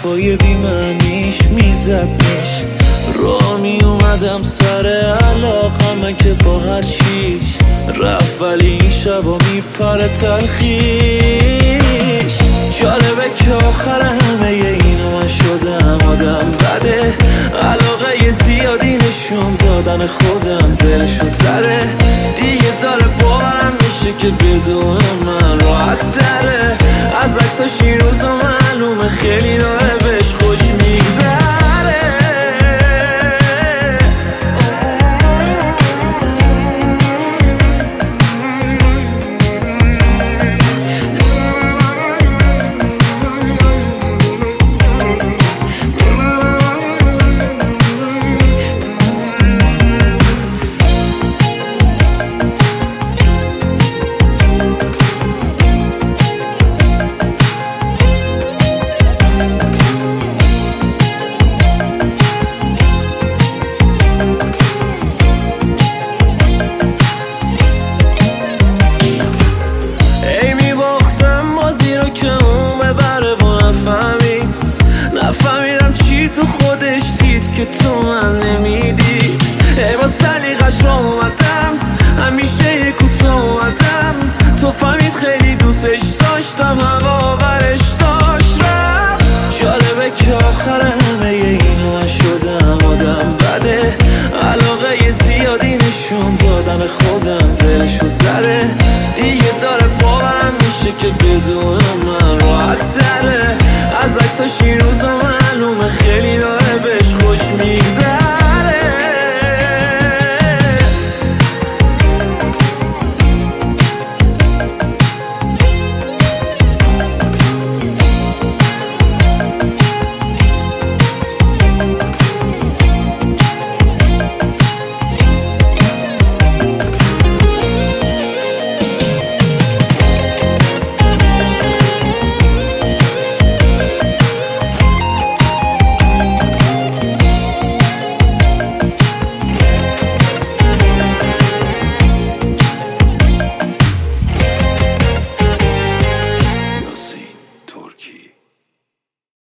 حرفای بی‌معنیش میزدنش. راه می اومدم سر علاقمه که با هر چیز رفت، ولی این شبا میپره تلخیش. جالبه که آخر همه اینو من شدم آدم بده، علاقه زیادی نشون دادن خودم دلشو زده. دیگه داره باورم میشه که بدون من راحت تره. از عکساش این روزا معلومه خیلی داره بهش خوش میگذره. نفهمیدم چی تو خودش دید که تو من نمیدی. ای با سلیقش را اومدم، همیشه کوتاه اومدم. تو فهمید خیلی دوستش داشتم، هوا برش داشت رفت. جالبه که آخر